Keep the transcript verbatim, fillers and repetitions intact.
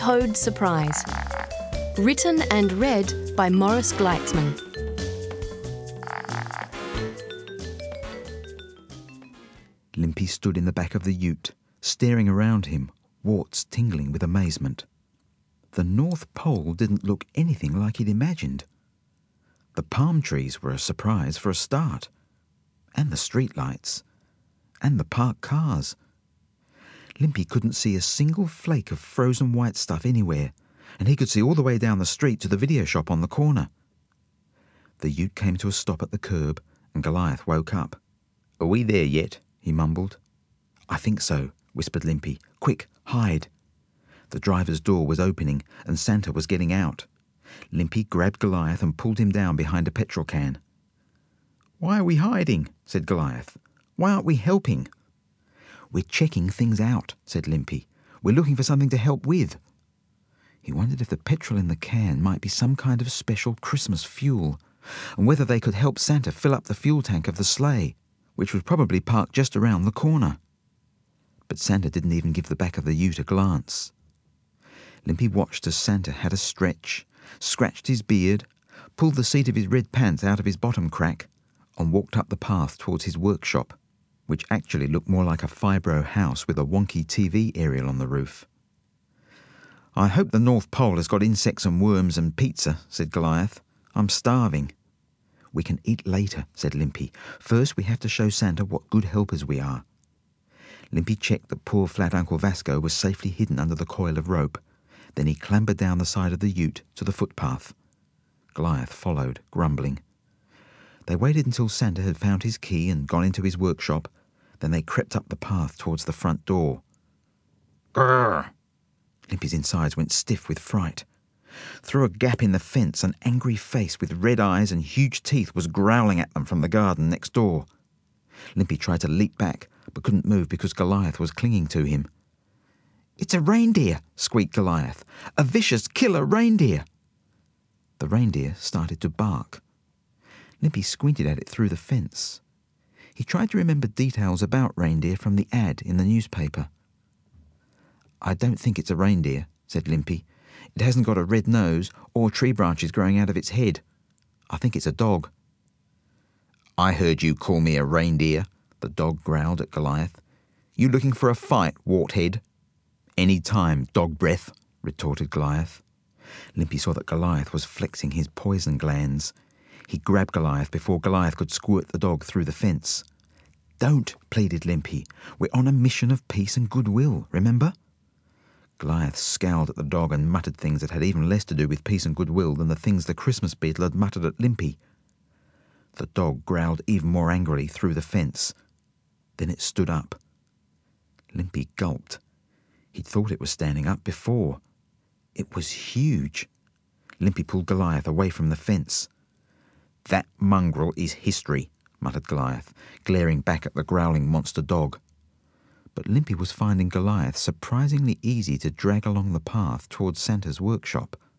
Toad Surprise. Written and read by Maurice Gleitzman. Limpy stood in the back of the ute, staring around him, warts tingling with amazement. The North Pole didn't look anything like he'd imagined. The palm trees were a surprise for a start, and the streetlights, and the parked cars. Limpy couldn't see a single flake of frozen white stuff anywhere, and he could see all the way down the street to the video shop on the corner. The ute came to a stop at the curb, and Goliath woke up. "Are we there yet?" he mumbled. "I think so," whispered Limpy. "Quick, hide." The driver's door was opening, and Santa was getting out. Limpy grabbed Goliath and pulled him down behind a petrol can. "Why are we hiding?" said Goliath. "Why aren't we helping?" "We're checking things out," said Limpy. "We're looking for something to help with." He wondered if the petrol in the can might be some kind of special Christmas fuel, and whether they could help Santa fill up the fuel tank of the sleigh, which was probably parked just around the corner. But Santa didn't even give the back of the ute a glance. Limpy watched as Santa had a stretch, scratched his beard, pulled the seat of his red pants out of his bottom crack, and walked up the path towards his workshop, which actually looked more like a fibro house with a wonky T V aerial on the roof. "I hope the North Pole has got insects and worms and pizza," said Goliath. "I'm starving." "We can eat later," said Limpy. "First we have to show Santa what good helpers we are." Limpy checked that poor flat Uncle Vasco was safely hidden under the coil of rope. Then he clambered down the side of the ute to the footpath. Goliath followed, grumbling. They waited until Santa had found his key and gone into his workshop. Then they crept up the path towards the front door. "Grrr!" Limpy's insides went stiff with fright. Through a gap in the fence, an angry face with red eyes and huge teeth was growling at them from the garden next door. Limpy tried to leap back, but couldn't move because Goliath was clinging to him. "It's a reindeer," squeaked Goliath. "A vicious killer reindeer." The reindeer started to bark. Limpy squinted at it through the fence. He tried to remember details about reindeer from the ad in the newspaper. "I don't think it's a reindeer," said Limpy. "It hasn't got a red nose or tree branches growing out of its head. I think it's a dog." "I heard you call me a reindeer," the dog growled at Goliath. "You looking for a fight, warthead?" "Any time, dog breath," retorted Goliath. Limpy saw that Goliath was flexing his poison glands. He grabbed Goliath before Goliath could squirt the dog through the fence. "Don't," pleaded Limpy. "We're on a mission of peace and goodwill, remember?" Goliath scowled at the dog and muttered things that had even less to do with peace and goodwill than the things the Christmas beetle had muttered at Limpy. The dog growled even more angrily through the fence. Then it stood up. Limpy gulped. He'd thought it was standing up before. It was huge. Limpy pulled Goliath away from the fence. "That mongrel is history," muttered Goliath, glaring back at the growling monster dog. But Limpy was finding Goliath surprisingly easy to drag along the path towards Santa's workshop.